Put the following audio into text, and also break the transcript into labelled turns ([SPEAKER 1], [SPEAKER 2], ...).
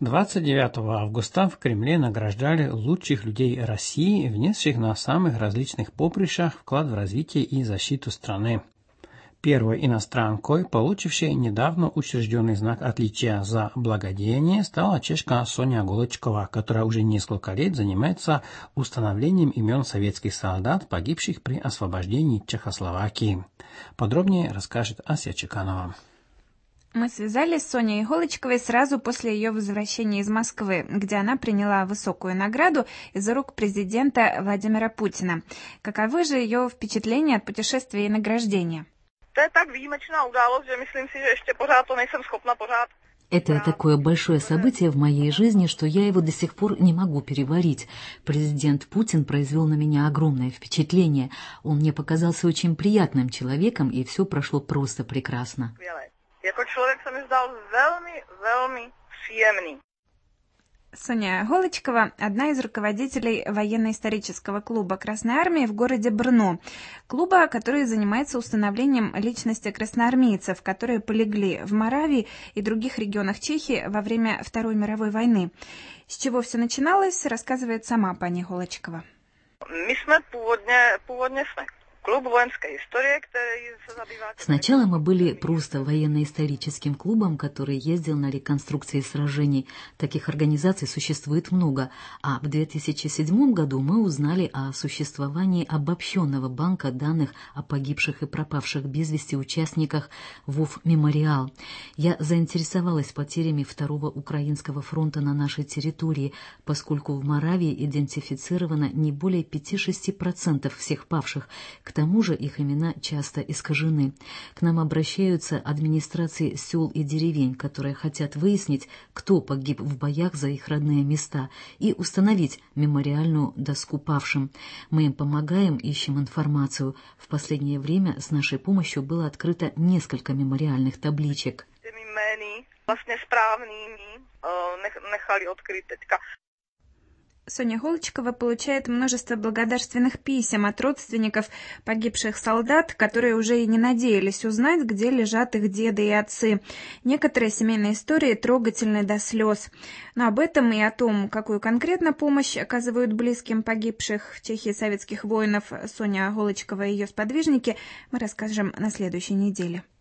[SPEAKER 1] 29 августа в Кремле награждали лучших людей России, внесших на самых различных поприщах вклад в развитие и защиту страны. Первой иностранкой, получившей недавно учрежденный знак отличия за благодеяние, стала чешка Соня Голочкова, которая уже несколько лет занимается установлением имен советских солдат, погибших при освобождении Чехословакии. Подробнее расскажет Ася Чеканова.
[SPEAKER 2] Мы связались с Соней Голочковой сразу после ее возвращения из Москвы, где она приняла высокую награду из рук президента Владимира Путина. Каковы же ее впечатления от путешествия и награждения?
[SPEAKER 3] Это такое большое событие в моей жизни, что я его до сих пор не могу переварить. Президент Путин произвел на меня огромное впечатление. Он мне показался очень приятным человеком, и все прошло просто прекрасно.
[SPEAKER 2] Соня Голочкова – одна из руководителей военно-исторического клуба Красной Армии в городе Брно. Клуба, который занимается установлением личности красноармейцев, которые полегли в Моравии и других регионах Чехии во время Второй мировой войны. С чего все начиналось, рассказывает сама пани Голочкова.
[SPEAKER 3] Сначала мы были просто военно-историческим клубом, который ездил на реконструкции сражений. Таких организаций существует много. А в 2007 году мы узнали о существовании обобщенного банка данных о погибших и пропавших без вести участниках ВОВ «Мемориал». Я заинтересовалась потерями Второго Украинского фронта на нашей территории, поскольку в Моравии идентифицировано не более 5-6% всех павших. К тому же их имена часто искажены. К нам обращаются администрации сел и деревень, которые хотят выяснить, кто погиб в боях за их родные места, и установить мемориальную доску павшим. Мы им помогаем, ищем информацию. В последнее время с нашей помощью было открыто несколько мемориальных табличек.
[SPEAKER 2] Соня Голочкова получает множество благодарственных писем от родственников погибших солдат, которые уже и не надеялись узнать, где лежат их деды и отцы. Некоторые семейные истории трогательны до слез. Но об этом и о том, какую конкретно помощь оказывают близким погибших в Чехии советских воинов Соня Голочкова и ее сподвижники, мы расскажем на следующей неделе.